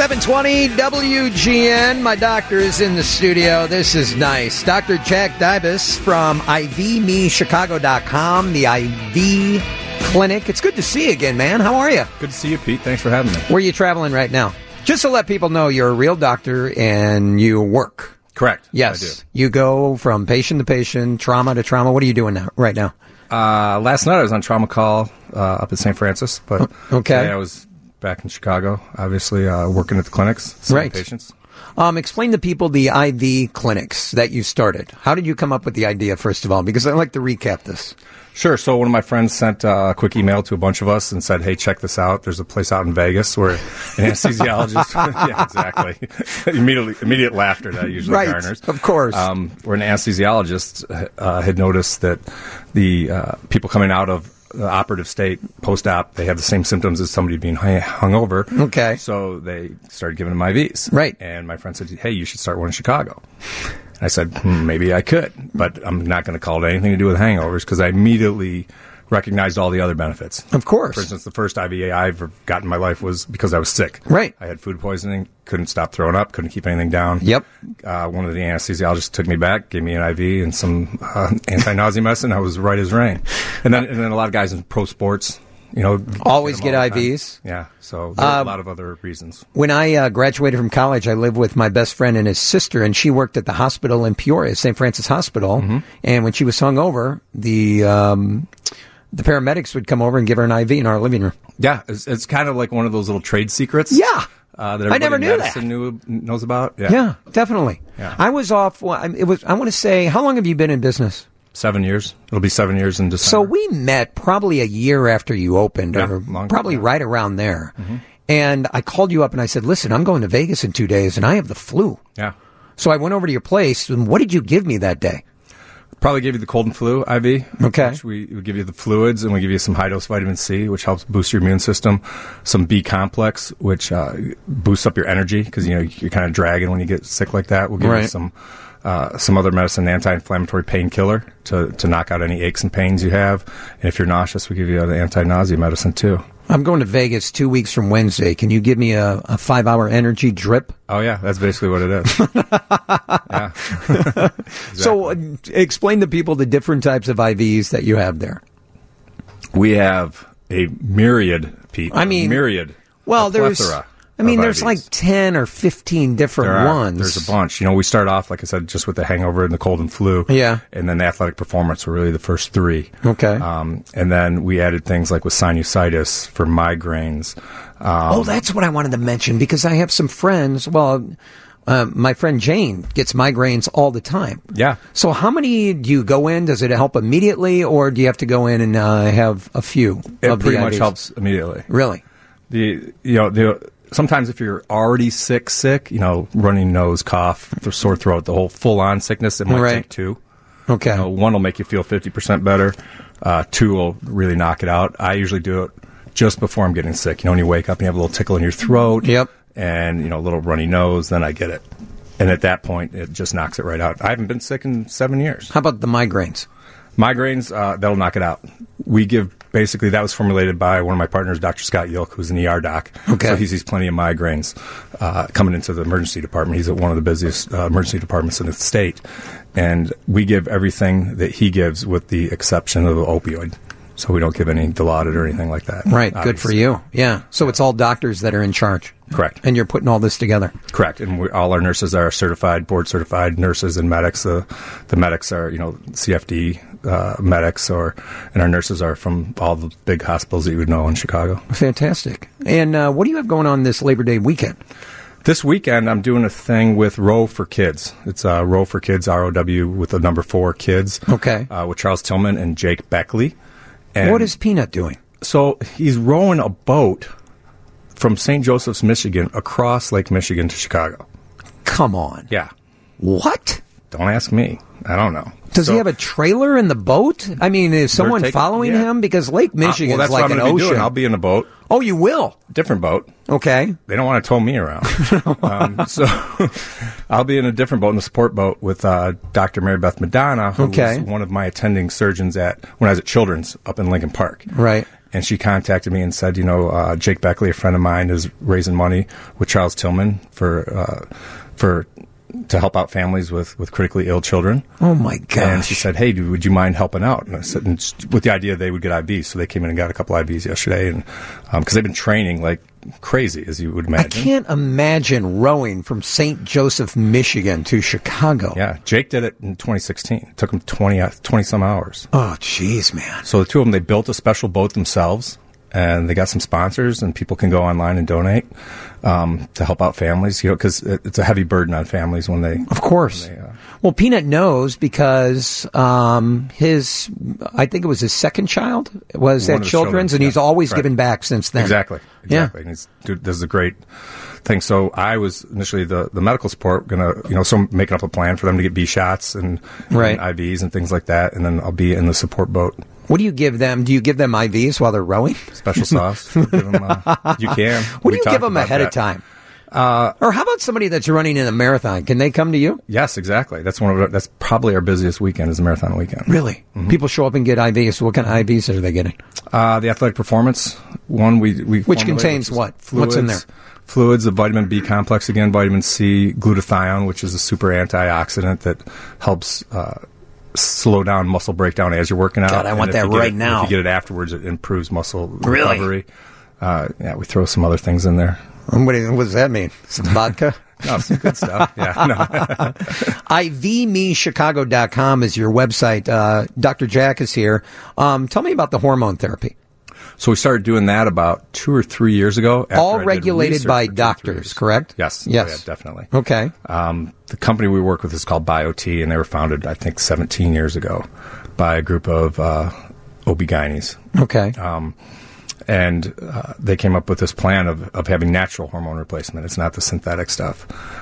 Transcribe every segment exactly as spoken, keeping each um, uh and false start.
seven twenty W G N. My doctor is in the studio. This is nice. Doctor Jack Dybus from I V me chicago dot com, the I V Clinic. It's good to see you again, man. How are you? Good to see you, Pete. Thanks for having me. Where are you traveling right now? Just to let people know, you're a real doctor and you work. Correct. Yes. I do. You go from patient to patient, trauma to trauma. What are you doing now, right now? Uh, last night I was on trauma call uh, up at Saint Francis, but okay. today I was back in Chicago, obviously, uh, working at the clinics, seeing right. patients. Um, explain to people the I V clinics that you started. How did you come up with the idea, first of all? Because I'd like to recap this. Sure. So one of my friends sent uh, a quick email to a bunch of us and said, hey, check this out. There's a place out in Vegas where an anesthesiologist, yeah, exactly. Immediately, immediate laughter that usually right, garners. Of course. Um, where an anesthesiologist uh, had noticed that the uh, people coming out of the operative state, post-op, they have the same symptoms as somebody being hung- hungover. Okay. So they started giving them I Vs. Right. And my friend said, hey, you should start one in Chicago. And I said, hmm, maybe I could, but I'm not going to call it anything to do with hangovers because I immediately recognized all the other benefits. Of course. For instance, the first I V A I ever got in my life was because I was sick. Right. I had food poisoning, couldn't stop throwing up, couldn't keep anything down. Yep. Uh, one of the anesthesiologists took me back, gave me an I V and some uh, anti-nausea medicine. I was right as rain. And then, and then a lot of guys in pro sports, you know, always get, get I Vs. Yeah. So there are Uh, a lot of other reasons. When I uh, graduated from college, I lived with my best friend and his sister, and she worked at the hospital in Peoria, Saint Francis Hospital. Mm-hmm. And when she was hungover, the um, the paramedics would come over and give her an I V in our living room. Yeah, it's, it's kind of like one of those little trade secrets. Yeah. Uh, that I never knew that. Knew, knows about. Yeah, yeah definitely. Yeah. I was off. Well, it was. I want to say, how long have you been in business? Seven years. It'll be seven years in December. So we met probably a year after you opened, yeah, or long probably time, yeah. right around there. Mm-hmm. And I called you up and I said, listen, I'm going to Vegas in two days and I have the flu. Yeah. So I went over to your place, and what did you give me that day? Probably give you the cold and flu I V. Okay. Which we, we give you the fluids, and we give you some high-dose vitamin C, which helps boost your immune system. Some B complex, which uh, boosts up your energy, because you know, you're kind of dragging when you get sick like that. We'll give right. you some uh, some other medicine, anti-inflammatory painkiller, to, to knock out any aches and pains you have. And if you're nauseous, we give you an anti-nausea medicine, too. I'm going to Vegas two weeks from Wednesday. Can you give me a, a five-hour energy drip? Oh, yeah. That's basically what it is. Yeah. Exactly. So uh, explain to people the different types of I Vs that you have there. We have a myriad, Pete. I mean, myriad. Well, there's... plethora. I mean, of there's I Vs. like ten or fifteen different there are, ones. There's a bunch. You know, we start off, like I said, just with the hangover and the cold and flu. Yeah. And then the athletic performance were really the first three. Okay. Um, and then we added things like with sinusitis for migraines. Um, oh, that's what I wanted to mention, because I have some friends. Well, uh, my friend Jane gets migraines all the time. Yeah. So how many do you go in? Does it help immediately, or do you have to go in and uh, have a few? It of pretty the much I Vs? helps immediately. Really? The you know the sometimes if you're already sick, sick, you know, running nose, cough, sore throat, the whole full on sickness, it might right. take two. Okay. You know, one will make you feel fifty percent better. Uh, two will really knock it out. I usually do it just before I'm getting sick. You know, when you wake up and you have a little tickle in your throat. Yep. And, you know, a little runny nose, then I get it. And at that point, it just knocks it right out. I haven't been sick in seven years. How about the migraines? Migraines, uh, that'll knock it out. We give, basically, that was formulated by one of my partners, Doctor Scott Yilk, who's an E R doc. Okay. So he sees plenty of migraines uh, coming into the emergency department. He's at one of the busiest uh, emergency departments in the state. And we give everything that he gives with the exception of the opioid. So we don't give any Dilaudid or anything like that. Right. Obviously. Good for you. Yeah. So it's all doctors that are in charge. Correct. And you're putting all this together. Correct. And we, all our nurses are certified, board certified nurses and medics. Uh, the medics are, you know, C F D uh, medics, or and our nurses are from all the big hospitals that you would know in Chicago. Fantastic. And uh, what do you have going on this Labor Day weekend? This weekend, I'm doing a thing with Row for Kids. It's uh, Row for Kids, R O W, with the number four kids. Okay. Uh, with Charles Tillman and Jake Beckley. And what is Peanut doing? So he's rowing a boat from Saint Joseph's, Michigan, across Lake Michigan to Chicago. Come on. Yeah. What? Don't ask me. I don't know. Does so, he have a trailer in the boat? I mean, is someone taking, following yeah. him? Because Lake Michigan uh, well, is like what I'm an gonna ocean. Be doing. I'll be in a boat. Oh, you will? Different boat. Okay. They don't want to tow me around. um, so I'll be in a different boat, in the support boat, with uh, Doctor Mary Beth Madonna, who okay. was one of my attending surgeons at when I was at Children's up in Lincoln Park. Right. And she contacted me and said, you know, uh, Jake Beckley, a friend of mine, is raising money with Charles Tillman for uh, for to help out families with, with critically ill children. Oh, my gosh. And she said, hey, dude, would you mind helping out? And I said, and with the idea they would get I Vs. So they came in and got a couple I Vs yesterday. And because um, they've been training like crazy, as you would imagine. I can't imagine rowing from Saint Joseph, Michigan to Chicago. Yeah. Jake did it in twenty sixteen. It took him twenty, twenty some hours. Oh, jeez, man. So the two of them, they built a special boat themselves. And they got some sponsors, and people can go online and donate um, to help out families. You know, because it, it's a heavy burden on families when they. Of course. When they, uh, well, Peanut knows because um, his, I think it was his second child was at Children's, and yeah, he's always right. given back since then. Exactly. Exactly. Yeah. And he's, dude, this is a great thing. So I was initially the, the medical support, going to, you know, so making up a plan for them to get B shots and, right. and I Vs and things like that, and then I'll be in the support boat. What do you give them? Do you give them I Vs while they're rowing? Special sauce. Give them, uh, you can. What we do you give them ahead that. of time? Uh, or how about somebody that's running in a marathon? Can they come to you? Yes, exactly. That's one of our, that's probably our busiest weekend is the marathon weekend. Really? Mm-hmm. People show up and get I Vs. So what kind of I Vs are they getting? Uh, the athletic performance one we we which contains which what? Fluids, What's in there? Fluids, the vitamin B complex again, vitamin C, glutathione, which is a super antioxidant that helps. Uh, slow down muscle breakdown as you're working out. God, I want that right it, now. If you get it afterwards, it improves muscle really? recovery. Uh, yeah, we throw some other things in there. What, do you, what does that mean? Some vodka? No, some good stuff. Yeah, no. I V me chicago dot com is your website. Uh, Doctor Jack is here. Um, tell me about the hormone therapy. So we started doing that about two or three years ago. After All I regulated did by doctors, correct? Yes. Yes. Oh, yeah, definitely. Okay. Um, the company we work with is called BioT, and they were founded, I think, seventeen years ago by a group of uh, O B G Y Ns. Okay. Um, and uh, they came up with this plan of, of having natural hormone replacement. It's not the synthetic stuff.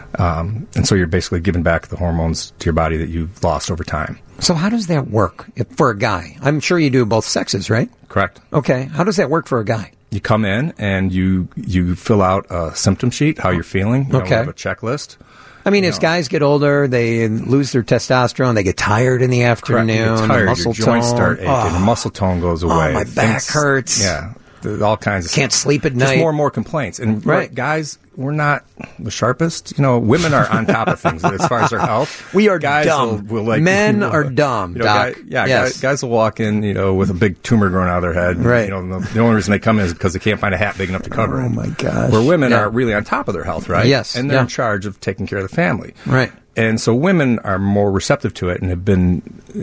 Um, and so you're basically giving back the hormones to your body that you've lost over time. So how does that work if, for a guy? I'm sure you do both sexes, right? Correct. Okay. How does that work for a guy? You come in and you you fill out a symptom sheet, how you're feeling. You know, okay. we have a checklist. I mean, you as know. guys get older, they lose their testosterone. They get tired in the afternoon. Correct. You get tired. Muscle Your joints tone. start aching. Oh. Your muscle tone goes away. Oh, my back Things, hurts. Yeah. All kinds of Can't stuff. sleep at Just night. more and more complaints. And right. right, guys, we're not the sharpest. You know, women are on top of things as far as their health. We are guys dumb. Will, will like, Men will, are dumb, you know, Doc. Guy, yeah, yes. guys, guys will walk in, you know, with a big tumor growing out of their head. Right. You know, the, the only reason they come in is because they can't find a hat big enough to cover it. Oh, my gosh. Where women yeah. are really on top of their health, right? Yes. And they're yeah. in charge of taking care of the family. Right. And so women are more receptive to it and have been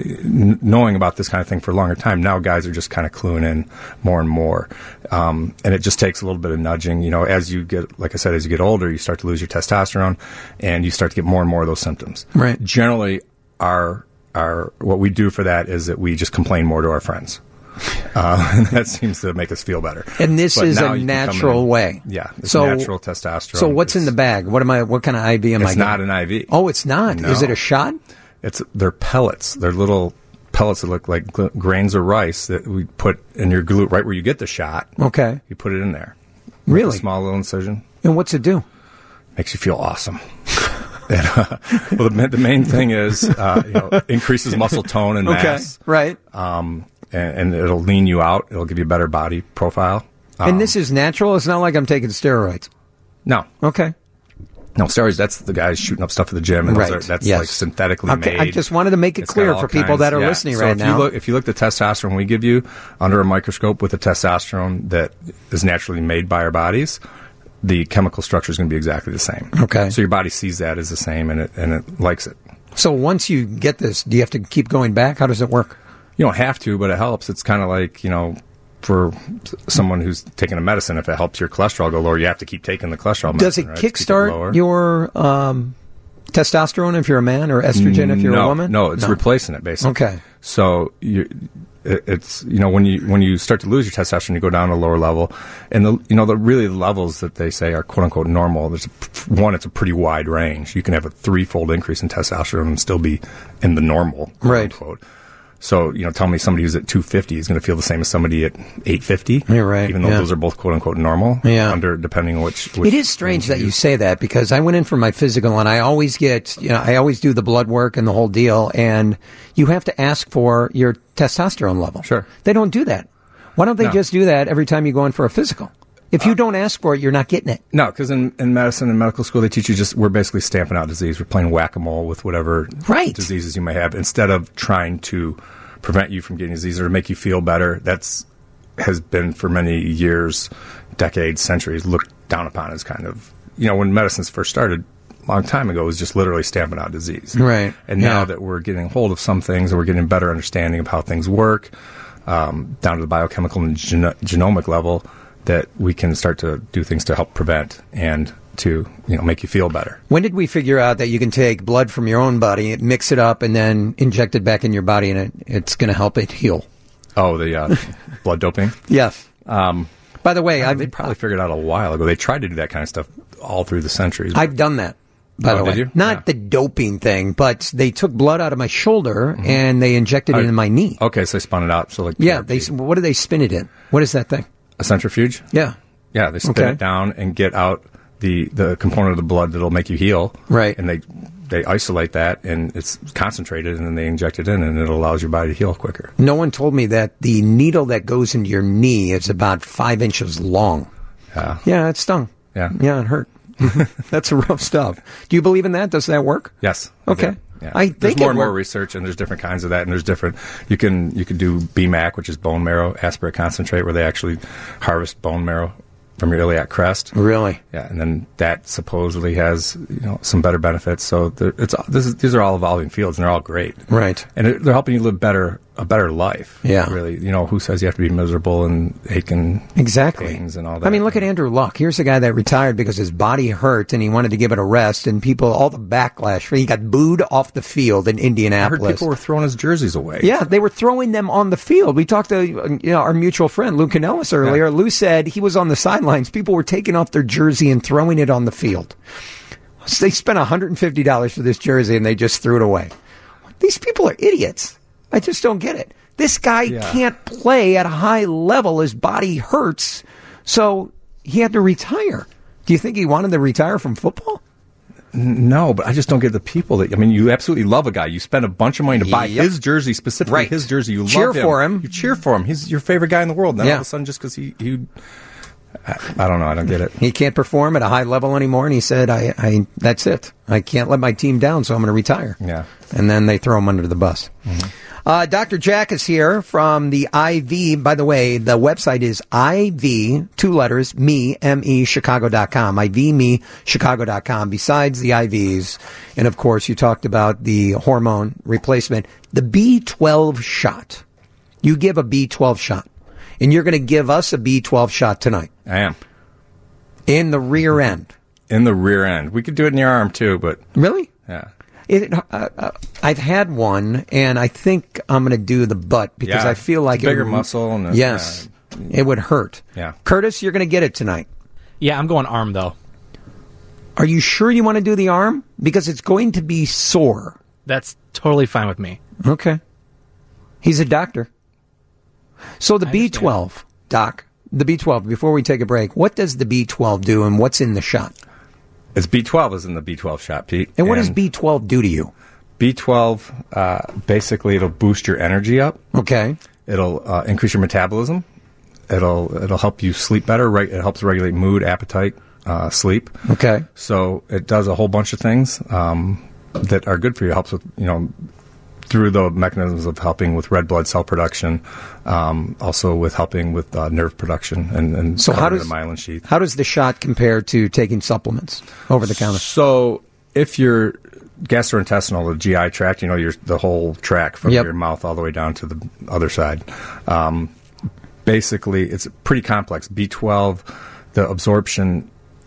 n- knowing about this kind of thing for a longer time. Now guys are just kind of cluing in more and more. Um, and it just takes a little bit of nudging. You know, as you get, like I said, as you get older, you start to lose your testosterone and you start to get more and more of those symptoms. Right. Generally, our, our, what we do for that is that we just complain more to our friends. Uh, and that seems to make us feel better. And this But is now a you can come natural in- way. Yeah. It's So- natural testosterone. So what's in It's- the bag? What am I? What kind of I V am I It's getting? not an I V. Oh, it's not. No. Is it a shot? It's they're pellets. They're little pellets that look like gl- grains of rice that we put in your glute right where you get the shot. Okay. You put it in there. With Really? a small little incision. And what's it do? Makes you feel awesome. and, uh, well, the, ma- the main thing is uh, you know, increases muscle tone and mass. Okay. Right. Um, and, and it'll lean you out. It'll give you a better body profile. Um, and this is natural. It's not like I'm taking steroids. no. Okay. No, steroids, that's the guys shooting up stuff at the gym. And those Right. are, that's Yes. like synthetically Okay, made. I just wanted to make it It's clear got all for people kinds- that are yeah. listening so right if now. You look, if you look at the testosterone we give you under a microscope with the testosterone that is naturally made by our bodies, the chemical structure is going to be exactly the same. Okay. So your body sees that as the same and it, and it likes it. So once you get this, do you have to keep going back? How does it work? You don't have to, but it helps. It's kind of like, you know, for someone who's taking a medicine, if it helps your cholesterol go lower, you have to keep taking the cholesterol medicine. Does it right, to keep it kickstart lower. your um, testosterone if you're a man, or estrogen if you're no, a woman? No, it's no. replacing it, basically. Okay. So you, it, it's, you know, when you when you start to lose your testosterone, you go down to a lower level. And, the you know, the really the levels that they say are quote-unquote normal, there's, a, one, it's a pretty wide range. You can have a threefold increase in testosterone and still be in the normal, quote-unquote. Right. So, you know, tell me somebody who's at two fifty is going to feel the same as somebody at eight fifty. You're right. Even though yeah. those are both quote-unquote normal. Yeah. Under, depending on which, which it is strange that you say that, because I went in for my physical and I always get, you know, I always do the blood work and the whole deal, and you have to ask for your testosterone level. Sure. They don't do that. Why don't they No. just do that every time you go in for a physical? If you uh, don't ask for it, you're not getting it. No, because in, in medicine and medical school, they teach you just, we're basically stamping out disease. We're playing whack-a-mole with whatever right. diseases you may have, instead of trying to prevent you from getting disease or to make you feel better. That's has been for many years, decades, centuries, looked down upon as kind of, you know, when medicines first started a long time ago, it was just literally stamping out disease. Right. And yeah. now that we're getting hold of some things and we're getting a better understanding of how things work, um, down to the biochemical and geno- genomic level, that we can start to do things to help prevent and to, you know, make you feel better. When did we figure out that you can take blood from your own body, mix it up, and then inject it back in your body, and it, it's going to help it heal? Oh, the uh, blood doping? Yes. Um, By the way, uh, I've, they probably figured out a while ago. They tried to do that kind of stuff all through the centuries. I've done that. By oh, the way, did you? not yeah. the doping thing, but they took blood out of my shoulder mm-hmm. and they injected it uh, in my knee. Okay, so they spun it out. So like yeah, they. What do they spin it in? What is that thing? A centrifuge? Yeah. Yeah, they spin okay. it down and get out the, the component of the blood that'll make you heal. Right. And they they isolate that, and it's concentrated, and then they inject it in, and it allows your body to heal quicker. No one told me that the needle that goes into your knee is about five inches long. Yeah. Yeah, it stung. Yeah. Yeah, it hurt. That's rough stuff. Do you believe in that? Does that work? Yes. Okay. Yeah. I there's think more it and more work- research, and there's different kinds of that, and there's different. You can you can do B MAC, which is bone marrow aspirate concentrate, where they actually harvest bone marrow from your iliac crest. Really? Yeah, and then that supposedly has, you know, some better benefits. So there- it's this is, these are all evolving fields, and they're all great. Right. And it, they're helping you live better, a better life. Yeah. Really. You know, who says you have to be miserable and aching exactly. pains and all that? I mean, look at Andrew Luck. Here's a guy that retired because his body hurt and he wanted to give it a rest, and people, all the backlash for he got booed off the field in Indianapolis. I heard people were throwing his jerseys away. Yeah, they were throwing them on the field. We talked to you know, our mutual friend Lou Canellis earlier. Yeah. Lou said he was on the sidelines. People were taking off their jersey and throwing it on the field. So they spent one hundred fifty dollars for this jersey and they just threw it away. These people are idiots. I just don't get it. This guy yeah. can't play at a high level. His body hurts, so he had to retire. Do you think he wanted to retire from football? No, but I just don't get the people that, I mean, you absolutely love a guy. You spend a bunch of money to buy yep. his jersey, specifically right. his jersey. You cheer love him. for him. You cheer for him. He's your favorite guy in the world. Then yeah. all of a sudden, just because he, he I, I don't know. I don't get it. He can't perform at a high level anymore, and he said, I, I that's it. I can't let my team down, so I'm going to retire. Yeah. And then they throw him under the bus. Mm-hmm. Uh, Doctor Jack is here from the I V. By the way, the website is I V, two letters, me, M E, Chicago dot com. I V me, Chicago dot com. Besides the I Vs, and of course, you talked about the hormone replacement, the B twelve shot. You give a B twelve shot, and you're going to give us a B twelve shot tonight. I am. In the rear end. In the rear end. We could do it in your arm, too, but... Really? Yeah. It, uh, uh, I've had one, and I think I'm going to do the butt because yeah, I feel like it's a bigger it would, muscle. And yes, yeah. it would hurt. Yeah, Curtis, you're going to get it tonight. Yeah, I'm going arm though. Are you sure you want to do the arm? Because it's going to be sore. That's totally fine with me. Okay. He's a doctor. So the B twelve, Doc, the B twelve. Before we take a break, what does the B twelve do, and what's in the shot? It's B twelve is in the B twelve shot, Pete. And what and does B twelve do to you? B twelve, uh, basically, it'll boost your energy up. Okay. It'll uh, increase your metabolism. It'll it'll help you sleep better. Right? It helps regulate mood, appetite, uh, sleep. Okay. So it does a whole bunch of things um, that are good for you. It helps with, you know, through the mechanisms of helping with red blood cell production, um, also with helping with uh, nerve production and, and so how does, the myelin sheath. How does the shot compare to taking supplements over the counter? So if you're gastrointestinal, the G I tract, you know, your the whole tract from yep. your mouth all the way down to the other side. Um, basically, it's pretty complex. B twelve, the absorption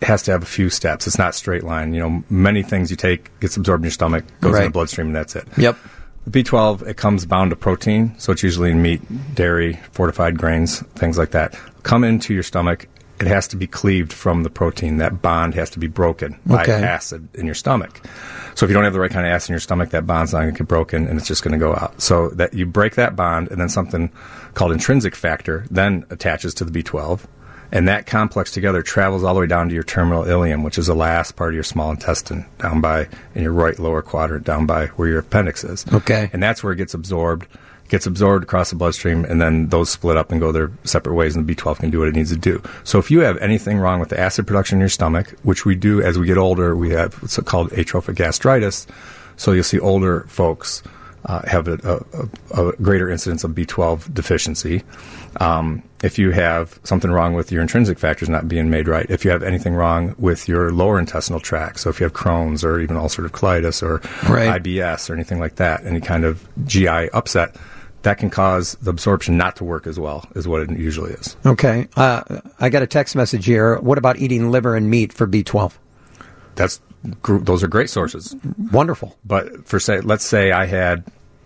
has to have a few steps. It's not straight line. You know, many things you take gets absorbed in your stomach, goes Right. in the bloodstream, and that's it. Yep. B twelve, it comes bound to protein, so it's usually in meat, dairy, fortified grains, things like that. Come into your stomach, it has to be cleaved from the protein. That bond has to be broken by Okay. acid in your stomach. So if you don't have the right kind of acid in your stomach, that bond's not going to get broken, and it's just going to go out. So that you break that bond, and then something called intrinsic factor then attaches to the B twelve. And that complex together travels all the way down to your terminal ileum, which is the last part of your small intestine, down by, in your right lower quadrant, down by where your appendix is. Okay. And that's where it gets absorbed, gets absorbed across the bloodstream, and then those split up and go their separate ways, and the B twelve can do what it needs to do. So if you have anything wrong with the acid production in your stomach, which we do as we get older, we have what's called atrophic gastritis. So you'll see older folks uh, have a, a, a greater incidence of B twelve deficiency. Um, if you have something wrong with your intrinsic factors not being made right, if you have anything wrong with your lower intestinal tract, so if you have Crohn's or even ulcerative colitis or Right. I B S or anything like that, any kind of G I upset, that can cause the absorption not to work as well as what it usually is. Okay. Uh, I got a text message here. What about eating liver and meat for B twelve? That's gr- those are great sources. Wonderful. But for say, let's say I had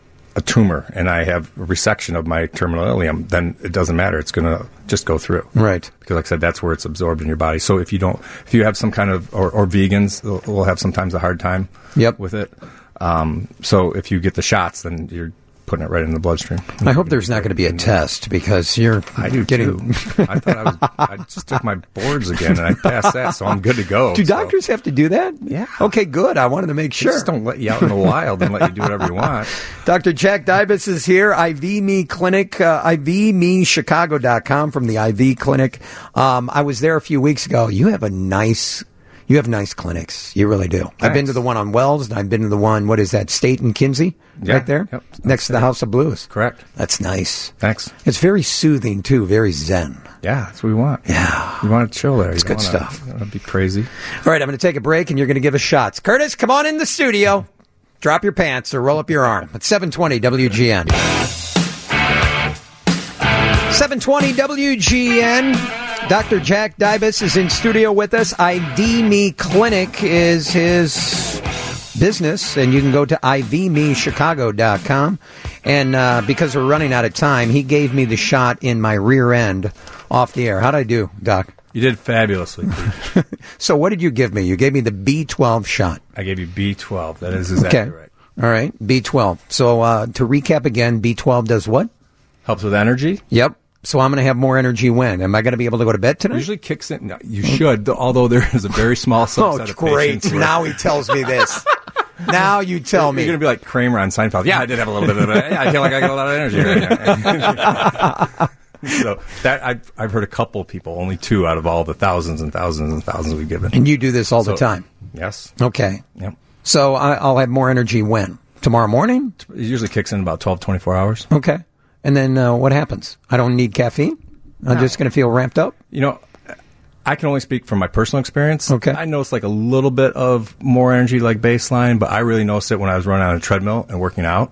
a tumor and I have a resection of my terminal ileum, then it doesn't matter. It's going to just go through. Right. Because like I said, that's where it's absorbed in your body. So if you don't, if you have some kind of, or, or vegans will have sometimes a hard time Yep. with it. Um, so if you get the shots, then you're putting it right in the bloodstream. I hope there's not going to be a test because you're I do getting. too. I thought I was. I just took my boards again and I passed that, so I'm good to go. Do so. doctors have to do that? Yeah. Okay, good. I wanted to make They sure. just don't let you out in the wild and let you do whatever you want. Doctor Jack Dybus is here, I V Me Clinic, uh, I V me chicago dot com from the I V Clinic. Um, I was there a few weeks ago. You have a nice, you have nice clinics. You really do. I've been to the one on Wells, and I've been to the one, what is that, State and Kinsey? Yeah, right there? yep. Next to the House of Blues. Correct. That's nice. Thanks. It's very soothing, too, very zen. Yeah, that's what we want. Yeah. You want to chill there. It's you good don't wanna, stuff. You don't wanna be crazy. All right, I'm going to take a break, and you're going to give us shots. Curtis, come on in the studio. Drop your pants or roll up your arm. It's seven twenty W G N. seven twenty W G N. Doctor Jack Dybus is in studio with us. I V Me Clinic is his business, and you can go to I V me chicago dot com. And uh, because we're running out of time, he gave me the shot in my rear end off the air. How'd I do, Doc? You did fabulously, Pete. So what did you give me? You gave me the B twelve shot. I gave you B twelve. That is exactly Okay. right. All right, B twelve. So uh, to recap again, B twelve does what? Helps with energy. Yep. So I'm going to have more energy when? Am I going to be able to go to bed tonight? Usually kicks in. No, you should, although there is a very small subset Oh, of great. patients where- Now he tells me this. Now you tell me. You're going to be like Kramer on Seinfeld. Yeah, I did have a little bit of it. Yeah, I feel like I got a lot of energy right now. So that I've, I've heard a couple of people, only two out of all the thousands and thousands and thousands we've given. And you do this all So- the time? Yes. Okay. Yep. So I, I'll have more energy when? Tomorrow morning? It usually kicks in about twelve, twenty-four hours. Okay. And then uh, what happens? I don't need caffeine? I'm No. just going to feel ramped up? You know, I can only speak from my personal experience. Okay. I noticed like a little bit of more energy, like baseline, but I really noticed it when I was running on a treadmill and working out,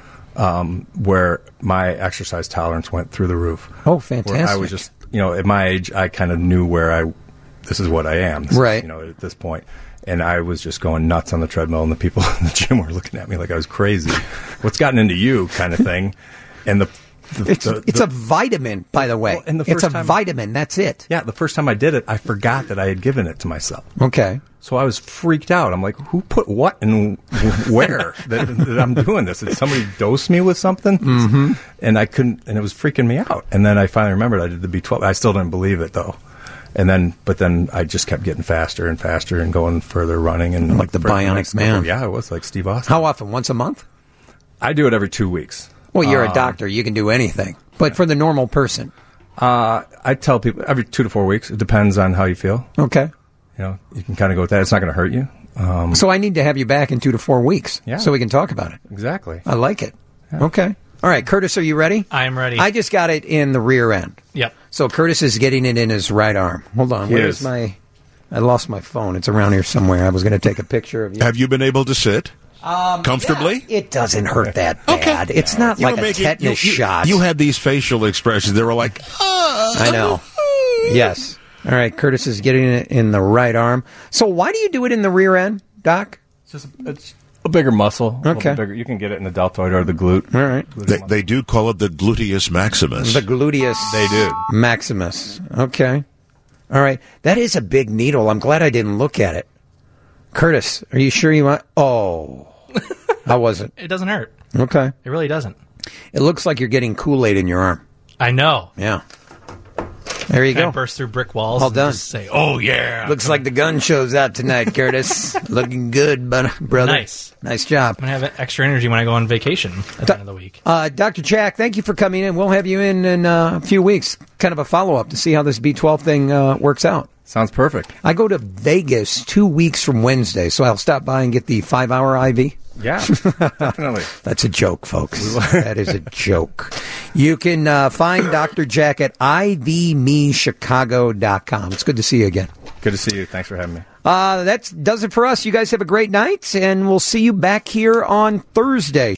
um, where my exercise tolerance went through the roof. Oh, Where fantastic. I was just, you know, at my age, I kind of knew where I, this is what I am. This is, Right. you know, at this point. And I was just going nuts on the treadmill, and the people in the gym were looking at me like I was crazy. What's gotten into you, kind of thing. And the, the It's, the, it's the, a vitamin, by the way. Well, and the it's first a time- vitamin. That's it. yeah, the first time I did it, I forgot that I had given it to myself. Okay. So I was freaked out. I'm like, who put what and where that, that I'm doing this? Did somebody dose me with something? Mm-hmm. And I couldn't, and it was freaking me out. And then I finally remembered I did the B twelve. I still didn't believe it though. And then, but then I just kept getting faster and faster and going further running. And Like the for bionic next man. couple- yeah, it was like Steve Austin. How often? Once a month? I do it every two weeks. Well, you're Um, a doctor. You can do anything. But for the normal person. Uh, I tell people every two to four weeks. It depends on how you feel. Okay. You know, you can kind of go with that. It's not going to hurt you. Um, So I need to have you back in two to four weeks Yeah. so we can talk about it. exactly. I like it. Okay. All right, Curtis, are you ready? I am ready. I just got it in the rear end. Yep. So Curtis is getting it in his right arm. Hold on. He Where's is. my... I lost my phone. It's around here somewhere. I was going to take a picture of you. Have you been able to sit Um, comfortably? It doesn't hurt that bad. It's not You like were a making- tetanus you, you- shot. You had these facial expressions. They were like, ah. I know. Yes. All right, Curtis is getting it in the right arm. So why do you do it in the rear end, Doc? It's just it's a bigger muscle. A Okay. bigger. You can get it in the deltoid or the glute. All right. Glute They, muscle. they do call it the gluteus maximus. The gluteus They do. maximus. Okay. All right. That is a big needle. I'm glad I didn't look at it. Curtis, are you sure you want... Oh. I wasn't. It doesn't hurt. Okay. It really doesn't. It looks like you're getting Kool-Aid in your arm. I know. Yeah. There you Can I go. burst through brick walls All and done. just say, oh, yeah. Looks like the gun shows out tonight, Curtis. Looking good, but brother. Nice. Nice job. I'm going to have extra energy when I go on vacation at the end of the week. Uh, Doctor Jack, thank you for coming in. We'll have you in in uh, a few weeks, kind of a follow-up to see how this B twelve thing uh, works out. Sounds perfect. I go to Vegas two weeks from Wednesday, so I'll stop by and get the five-hour I V. Yeah, definitely. That's a joke, folks. That is a joke. You can uh, find Doctor Jack at I V me chicago dot com. It's good to see you again. Good to see you. Thanks for having me. Uh, that does it for us. You guys have a great night, and we'll see you back here on Thursday.